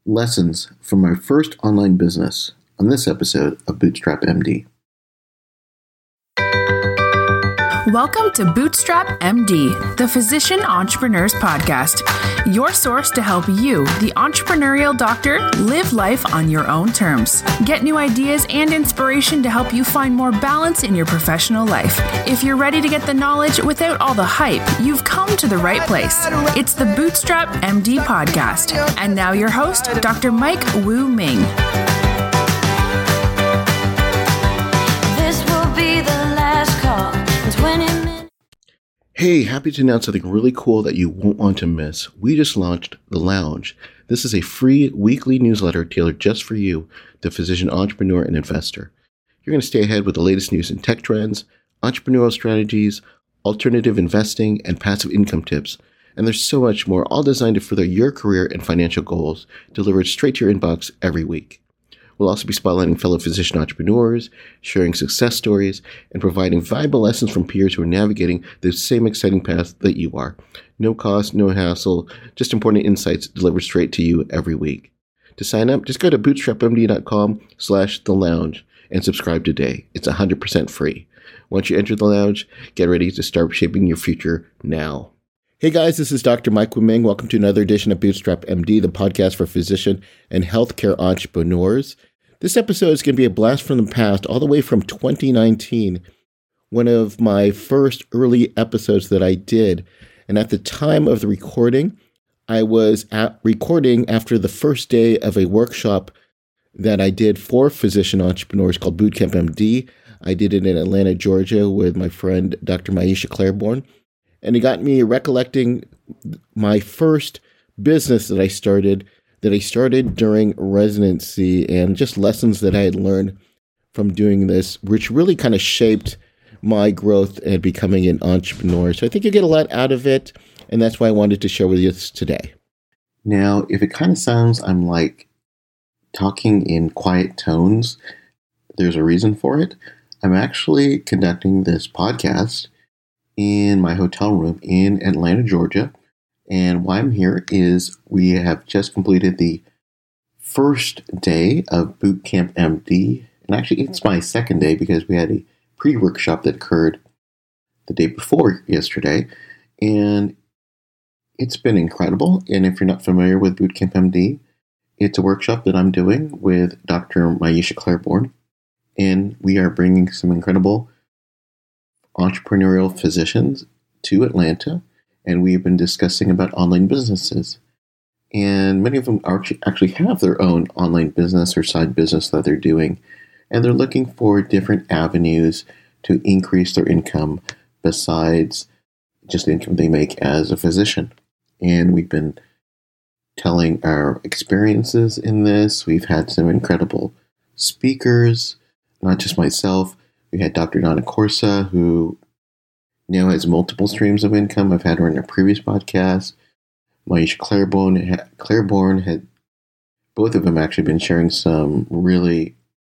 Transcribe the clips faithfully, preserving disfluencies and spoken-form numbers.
Lessons from my first online business on this episode of Bootstrap M D. Welcome to Bootstrap M D, the Physician Entrepreneurs Podcast, your source to help you, the entrepreneurial doctor, live life on your own terms. Get new ideas and inspiration to help you find more balance in your professional life. If you're ready to get the knowledge without all the hype, you've come to the right place. It's the Bootstrap M D Podcast. And now your host, Doctor Mike Wu Ming. This will be the last call. Hey, happy to announce something really cool that you won't want to miss. We just launched The Lounge. This is a free weekly newsletter tailored just for you, the physician entrepreneur and investor. You're going to stay ahead with the latest news and tech trends, entrepreneurial strategies, alternative investing, and passive income tips. And there's so much more, all designed to further your career and financial goals, delivered straight to your inbox every week. We'll also be spotlighting fellow physician entrepreneurs, sharing success stories, and providing valuable lessons from peers who are navigating the same exciting path that you are. No cost, no hassle, just important insights delivered straight to you every week. To sign up, just go to bootstrapmd.com slash the lounge and subscribe today. It's one hundred percent free. Once you enter the lounge, get ready to start shaping your future now. Hey guys, this is Doctor Mike Wu Ming. Welcome to another edition of Bootstrap M D, the podcast for physician and healthcare entrepreneurs. This episode is going to be a blast from the past, all the way from twenty nineteen, one of my first early episodes that I did. And at the time of the recording, I was at recording after the first day of a workshop that I did for physician entrepreneurs called Bootcamp M D. I did it in Atlanta, Georgia with my friend, Doctor Maisha Claiborne. And it got me recollecting my first business that I started that I started during residency and just lessons that I had learned from doing this, which really kind of shaped my growth and becoming an entrepreneur. So I think you get a lot out of it, and that's why I wanted to share with you this today. Now, if it kind of sounds I'm like talking in quiet tones, there's a reason for it. I'm actually conducting this podcast in my hotel room in Atlanta, Georgia. And why I'm here is we have just completed the first day of Bootcamp M D. And actually, it's my second day because we had a pre-workshop that occurred the day before yesterday. And it's been incredible. And if you're not familiar with Bootcamp M D, it's a workshop that I'm doing with Doctor Maisha Claiborne. And we are bringing some incredible entrepreneurial physicians to Atlanta. And we've been discussing about online businesses. And many of them actually have their own online business or side business that they're doing. And they're looking for different avenues to increase their income besides just the income they make as a physician. And we've been telling our experiences in this. We've had some incredible speakers, not just myself. We had Doctor Donna Corsa, who now has multiple streams of income. I've had her in a previous podcast. Maisha Claiborne, Claiborne had, both of them actually been sharing some really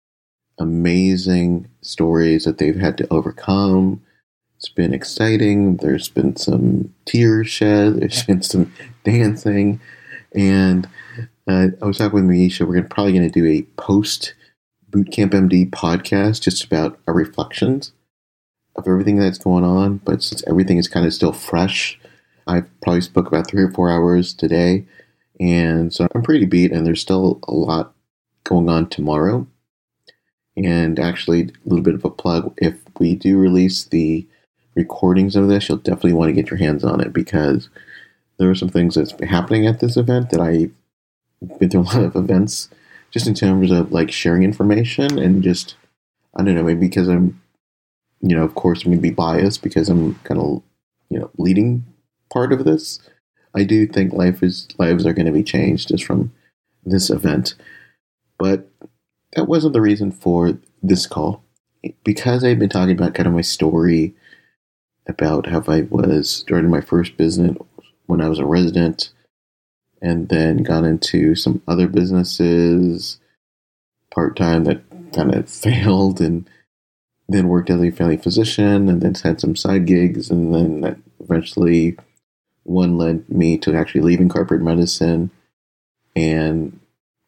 amazing stories that they've had to overcome. It's been exciting. There's been some tears shed. There's been some dancing. And uh, I was talking with Maisha. We're gonna, probably going to do a post Bootcamp M D podcast just about our reflections of everything that's going on, but since everything is kind of still fresh, I probably spoke about three or four hours today, and so I'm pretty beat, and there's still a lot going on tomorrow. And actually, a little bit of a plug, if we do release the recordings of this, you'll definitely want to get your hands on it, because there are some things that's been happening at this event that I've been through a lot of events, just in terms of like sharing information, and just, I don't know, maybe because I'm You know, of course, I'm going to be biased because I'm kind of, you know, leading part of this. I do think life is lives are going to be changed just from this event. But that wasn't the reason for this call. Because I've been talking about kind of my story about how I was starting my first business when I was a resident, and then got into some other businesses part-time that kind of failed, and then worked as a family physician, and then had some side gigs, and then that eventually one led me to actually leaving corporate medicine and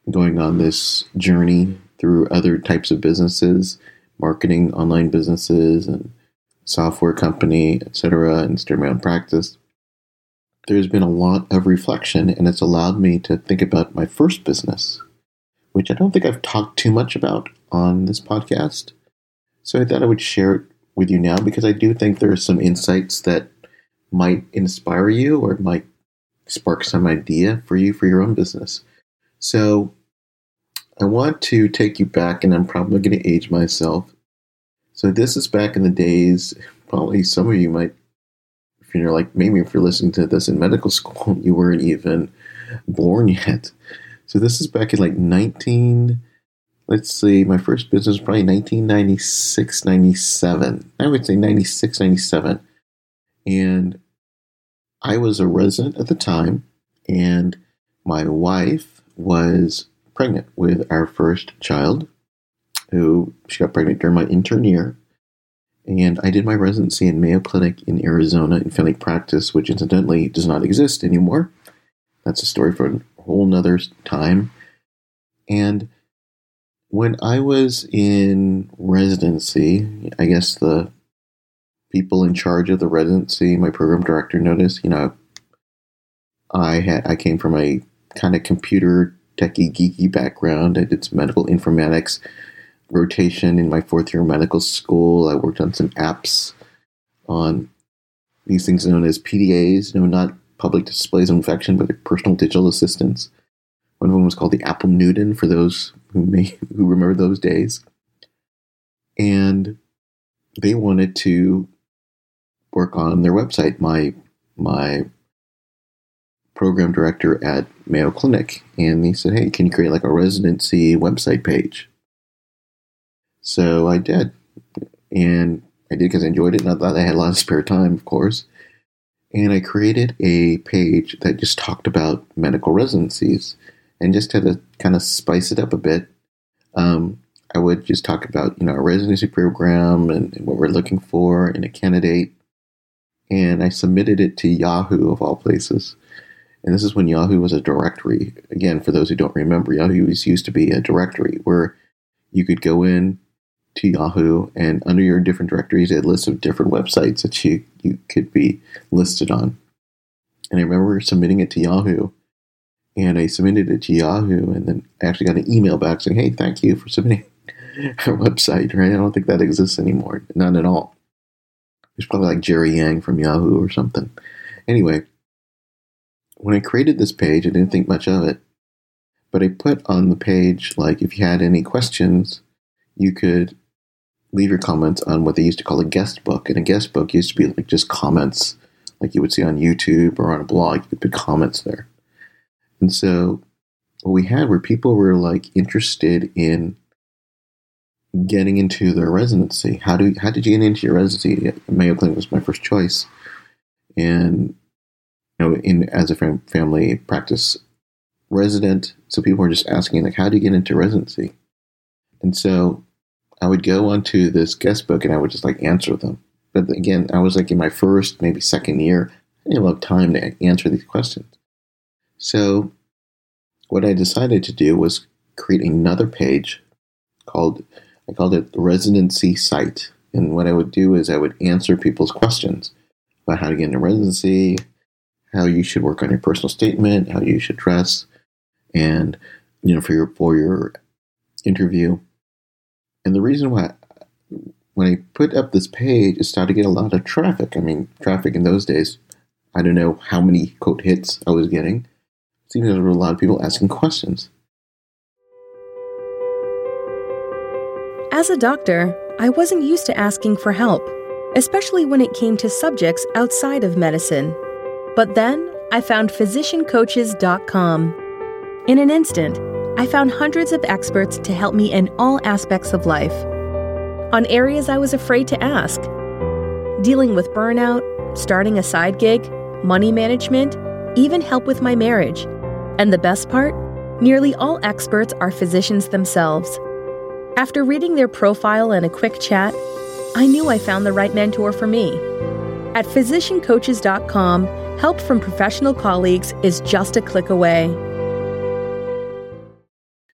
going on this journey through other types of businesses, marketing, online businesses, and software company, et cetera, and starting my own practice, there's been a lot of reflection, and it's allowed me to think about my first business, which I don't think I've talked too much about on this podcast. So I thought I would share it with you now because I do think there are some insights that might inspire you or might spark some idea for you for your own business. So I want to take you back, and I'm probably going to age myself. So this is back in the days, probably some of you might, if you're like, maybe if you're listening to this in medical school, you weren't even born yet. So this is back in like nineteen, let's see, my first business was probably nineteen ninety-six, ninety-seven. I would say ninety-six, ninety-seven. And I was a resident at the time, and my wife was pregnant with our first child, who she got pregnant during my intern year. And I did my residency in Mayo Clinic in Arizona in family practice, which incidentally does not exist anymore. That's a story for a whole nother time. And when I was in residency, I guess the people in charge of the residency, my program director, noticed, you know, I had I came from a kind of computer techie geeky background. I did some medical informatics rotation in my fourth year of medical school. I worked on some apps on these things known as P D As, you know, not public displays of infection, but they're personal digital assistants. One of them was called the Apple Newton, for those who may who remember those days. And they wanted to work on their website. My my program director at Mayo Clinic, and he said, "Hey, can you create like a residency website page?" So I did, and I did because I enjoyed it, and I thought I had a lot of spare time, of course. And I created a page that just talked about medical residencies, and just had to kind of spice it up a bit. Um, I would just talk about, you know, a residency program and, and what we're looking for in a candidate. And I submitted it to Yahoo, of all places. And this is when Yahoo was a directory. Again, for those who don't remember, Yahoo used to be a directory where you could go in to Yahoo, and under your different directories, they had lists of different websites that you, you could be listed on. And I remember submitting it to Yahoo. And I submitted it to Yahoo, and then I actually got an email back saying, "Hey, thank you for submitting our website," right? I don't think that exists anymore. None at all. It's probably like Jerry Yang from Yahoo or something. Anyway, when I created this page, I didn't think much of it. But I put on the page, like, if you had any questions, you could leave your comments on what they used to call a guest book. And a guest book used to be like just comments, like you would see on YouTube or on a blog. You could put comments there. And so what we had were people were like interested in getting into their residency. How do how did you get into your residency? Mayo Clinic was my first choice, and you know, in as a fam- family practice resident, so people were just asking like, how do you get into residency? And so I would go onto this guest book and I would just like answer them. But again, I was like in my first, maybe second year. I didn't have time to answer these questions. So what I decided to do was create another page called, I called it the residency site. And what I would do is I would answer people's questions about how to get into residency, how you should work on your personal statement, how you should dress, and, you know, for your, for your interview. And the reason why, when I put up this page, it started to get a lot of traffic. I mean, traffic in those days, I don't know how many quote hits I was getting. It seemed there were a lot of people asking questions. As a doctor, I wasn't used to asking for help, especially when it came to subjects outside of medicine. But then I found physician coaches dot com. In an instant, I found hundreds of experts to help me in all aspects of life. On areas I was afraid to ask. Dealing with burnout, starting a side gig, money management, even help with my marriage. And the best part? Nearly all experts are physicians themselves. After reading their profile and a quick chat, I knew I found the right mentor for me. At physician coaches dot com, help from professional colleagues is just a click away.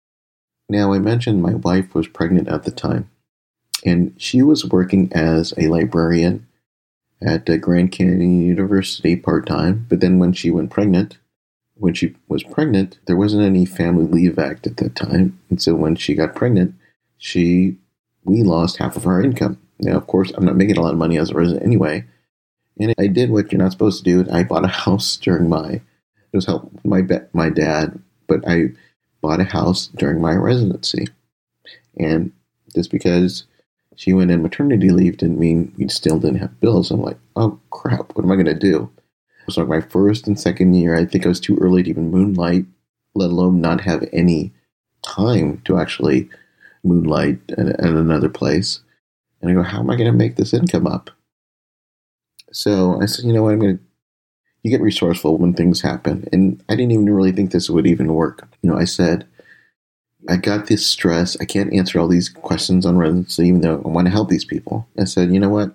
Now, I mentioned my wife was pregnant at the time, and she was working as a librarian at uh, Grand Canyon University part-time. But then when she went pregnant, when she was pregnant, there wasn't any Family Leave Act at that time. And so when she got pregnant, she we lost half of our income. Now, of course, I'm not making a lot of money as a resident anyway. And I did what you're not supposed to do. I bought a house during my, it was help my my dad, but I bought a house during my residency. And just because she went in maternity leave didn't mean we still didn't have bills. I'm like, oh crap, what am I going to do? It was like my first and second year. I think I was too early to even moonlight, let alone not have any time to actually moonlight at, at another place. And I go, how am I going to make this income up? So I said, you know what, I'm going to, you get resourceful when things happen. And I didn't even really think this would even work. You know, I said, I got this stress. I can't answer all these questions on residency, even though I want to help these people. I said, you know what?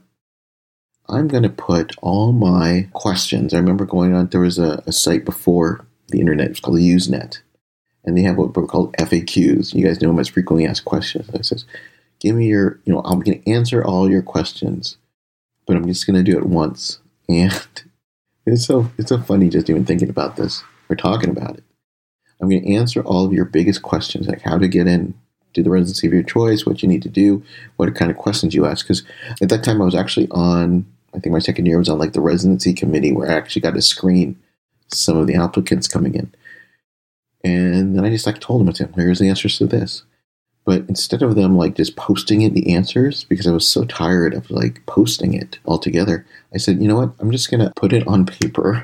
I'm going to put all my questions. I remember going on, there was a, a site before the internet. It was called the Usenet. And they have what were called F A Qs. You guys know them as frequently asked questions. I says, give me your, you know, I'm going to answer all your questions, but I'm just going to do it once. And it's so, it's so funny just even thinking about this or talking about it. I'm going to answer all of your biggest questions, like how to get in, do the residency of your choice, what you need to do, what kind of questions you ask. Because at that time I was actually on, I think my second year was on like the residency committee where I actually got to screen some of the applicants coming in. And then I just like told them, I said, here's the answers to this. But instead of them like just posting in the answers, because I was so tired of like posting it altogether, I said, you know what, I'm just going to put it on paper.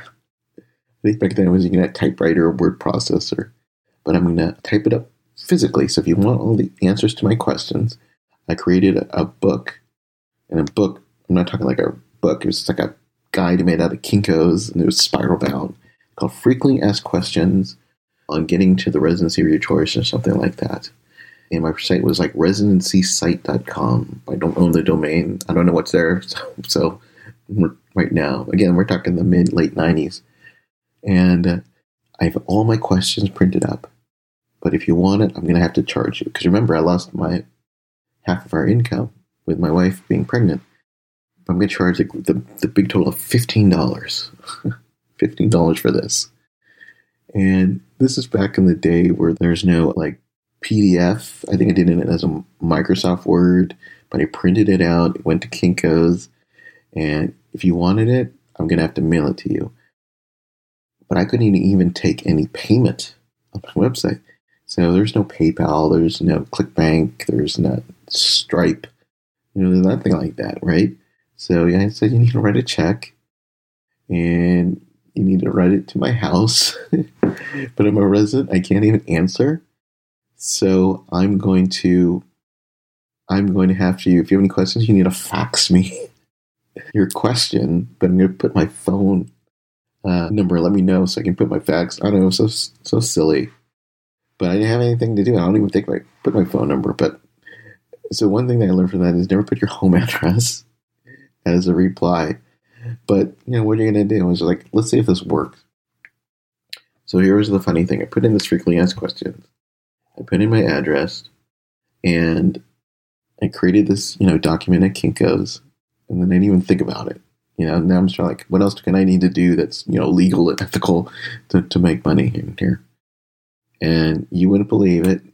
I think back then I was using a typewriter or word processor, but I'm going to type it up physically. So if you want all the answers to my questions, I created a, a book. And a book, I'm not talking like a book, it was just like a guide made out of Kinko's, and it was spiral bound, called Frequently Asked Questions on Getting to the Residency of Your Choice or something like that. And my site was like residency site dot com. I don't own the domain. I don't know what's there. So, so right now, again, we're talking the mid, late nineties. And uh, I have all my questions printed up. But if you want it, I'm going to have to charge you. Because remember, I lost my half of our income with my wife being pregnant. I'm going to charge the, the, the big total of fifteen dollars. fifteen dollars for this. And this is back in the day where there's no like P D F. I think I did it as a Microsoft Word, but I printed it out. It went to Kinko's. And if you wanted it, I'm going to have to mail it to you. But I couldn't even take any payment on my website. So there's no PayPal, there's no ClickBank, there's no Stripe. You know, there's nothing like that, right? So yeah, I said you need to write a check, and you need to write it to my house. But I'm a resident, I can't even answer. So I'm going to, I'm going to have to, if you have any questions, you need to fax me your question, but I'm going to put my phone uh, number, let me know so I can put my fax. I don't know, so so silly. But I didn't have anything to do. I don't even think I put my phone number. But so one thing that I learned from that is never put your home address as a reply. But, you know, what are you going to do? I was like, let's see if this works. So here's the funny thing. I put in this frequently asked questions. I put in my address, and I created this, you know, document at Kinko's, and then I didn't even think about it. You know, now I'm just like, what else can I need to do that's, you know, legal and ethical to, to make money in here? And you wouldn't believe it.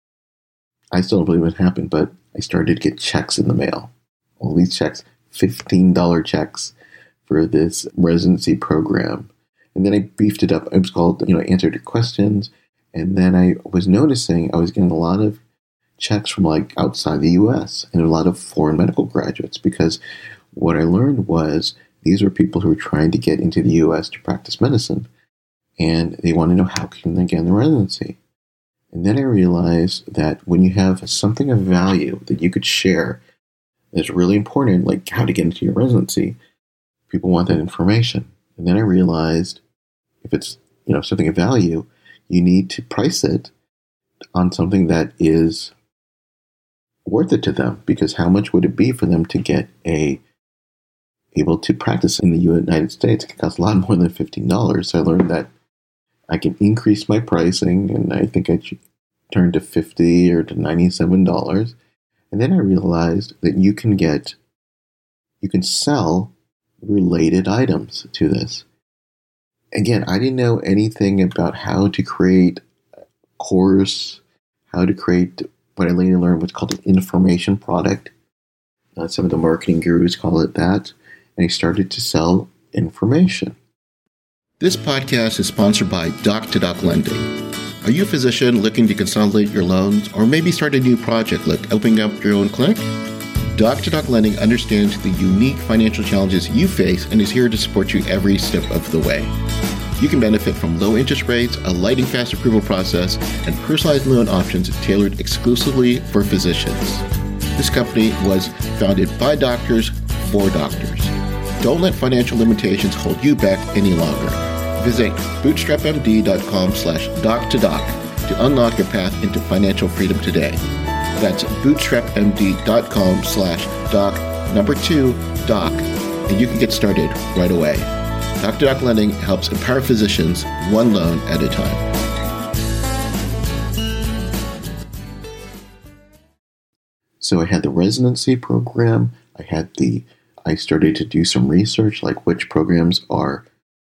I still don't believe it happened, but I started to get checks in the mail. All these checks, fifteen dollars checks for this residency program. And then I beefed it up. It was called, you know, Answered Your Questions. And then I was noticing I was getting a lot of checks from like outside the U S and a lot of foreign medical graduates, because what I learned was these were people who were trying to get into the U S to practice medicine. And they want to know how can they get in the residency. And then I realized that when you have something of value that you could share that's really important, like how to get into your residency, people want that information. And then I realized if it's, you know, something of value, you need to price it on something that is worth it to them, because how much would it be for them to get a able to practice in the United States? It could cost a lot more than fifteen dollars. So I learned that I can increase my pricing, and I think I turned to fifty dollars or to ninety-seven dollars. And then I realized that you can get, you can sell related items to this. Again, I didn't know anything about how to create a course, how to create what I later learned was called an information product. Uh, some of the marketing gurus call it that. And I started to sell information. This podcast is sponsored by Doc to Doc Lending. Are you a physician looking to consolidate your loans or maybe start a new project like opening up your own clinic? Doc to Doc Lending understands the unique financial challenges you face and is here to support you every step of the way. You can benefit from low interest rates, a lightning fast approval process, and personalized loan options tailored exclusively for physicians. This company was founded by doctors for doctors. Don't let financial limitations hold you back any longer. Visit bootstrapmd.com slash doc to doc to unlock your path into financial freedom today. That's bootstrapmd.com slash doc number two doc, and you can get started right away. Doc to Doc Lending helps empower physicians one loan at a time. So I had the residency program. I had the, I started to do some research, like which programs are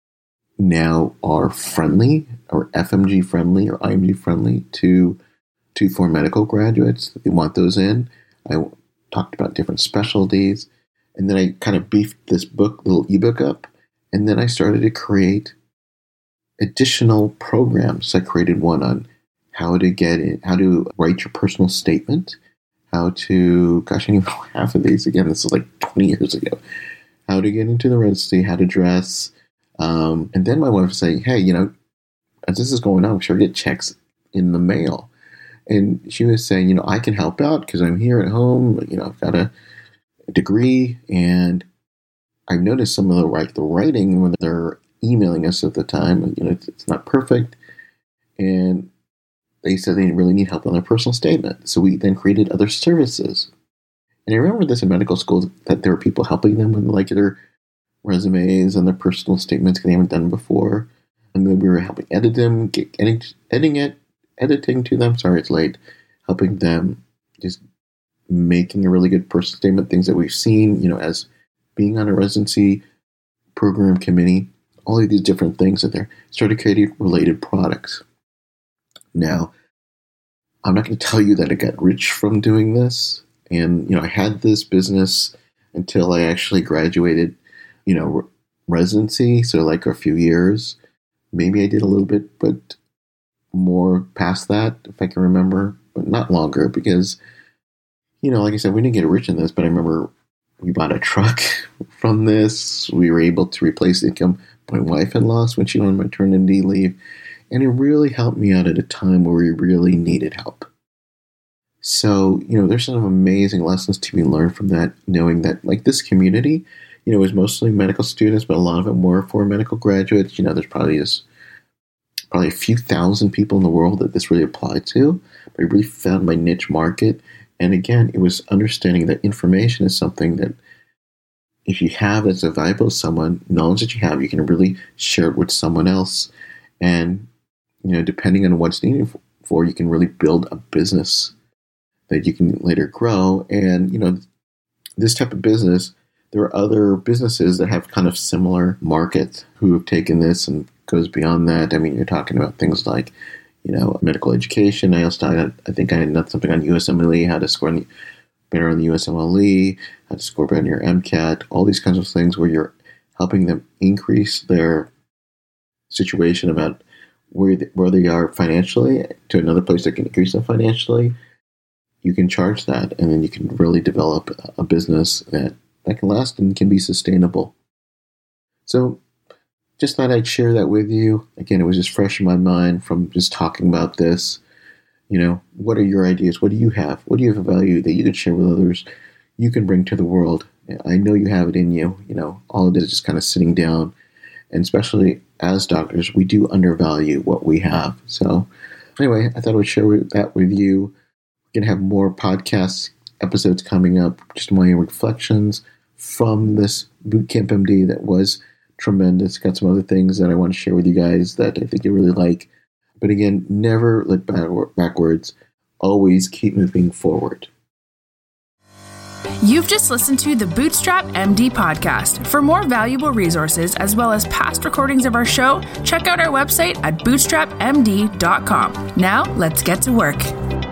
now are friendly or F M G friendly or I M G friendly to to for medical graduates. They want those in. I talked about different specialties, and then I kind of beefed this book, little ebook up, and then I started to create additional programs. I created one on how to get in, how to write your personal statement, how to, gosh, I don't even know half of these. Again, this is like twenty years ago. How to get into the residency, how to dress. Um, and then my wife was saying, hey, you know, as this is going on, I'm sure I get checks in the mail. And she was saying, you know, I can help out because I'm here at home. You know, I've got a, a degree, and I've noticed some of the, like, the writing when they're emailing us at the time, you know, it's, it's not perfect. And they said they really need help on their personal statement. So we then created other services. And I remember this in medical school, that there were people helping them with, like, their resumes and their personal statements they haven't done before. And then we were helping edit them, get, editing, editing it, editing to them. Sorry, it's late. Helping them, just making a really good personal statement, things that we've seen, you know, as being on a residency program committee, all of these different things that they're started creating related products. Now, I'm not going to tell you that I got rich from doing this. And, you know, I had this business until I actually graduated, you know, re- residency. So like a few years, maybe I did a little bit, but more past that, if I can remember, but not longer because, you know, like I said, we didn't get rich in this, but I remember we bought a truck from this. We were able to replace the income my wife had lost when she went on maternity leave. And it really helped me out at a time where we really needed help. So, you know, there's some amazing lessons to be learned from that, knowing that, like, this community, you know, is mostly medical students, but a lot of them were for medical graduates. You know, there's probably just probably a few thousand people in the world that this really applied to. But I really found my niche market. And again, it was understanding that information is something that if you have as a valuable to someone, knowledge that you have, you can really share it with someone else. And, you know, depending on what's needed for, you can really build a business that you can later grow. And, you know, this type of business, there are other businesses that have kind of similar markets who have taken this and goes beyond that. I mean, you're talking about things like, you know, medical education. I also, I, I think I had something on U S M L E, how to score on the, better on the U S M L E, how to score better on your MCAT, all these kinds of things where you're helping them increase their situation about where they, where they are financially to another place that can increase them financially. You can charge that, and then you can really develop a business that, that can last and can be sustainable. So just thought I'd share that with you. Again, it was just fresh in my mind from just talking about this. You know, what are your ideas? What do you have? What do you have of value that you can share with others, you can bring to the world? I know you have it in you. You know, all of it is just kind of sitting down. And especially as doctors, we do undervalue what we have. So anyway, I thought I would share that with you. We're going to have more podcast episodes coming up, just my reflections from this Bootcamp M D that was tremendous. Got some other things that I want to share with you guys that I think you really like But again, never look backwards. Always keep moving forward. You've just listened to the Bootstrap M D podcast. For more valuable resources, as well as past recordings of our show, check out our website at bootstrap m d dot com. Now, let's get to work.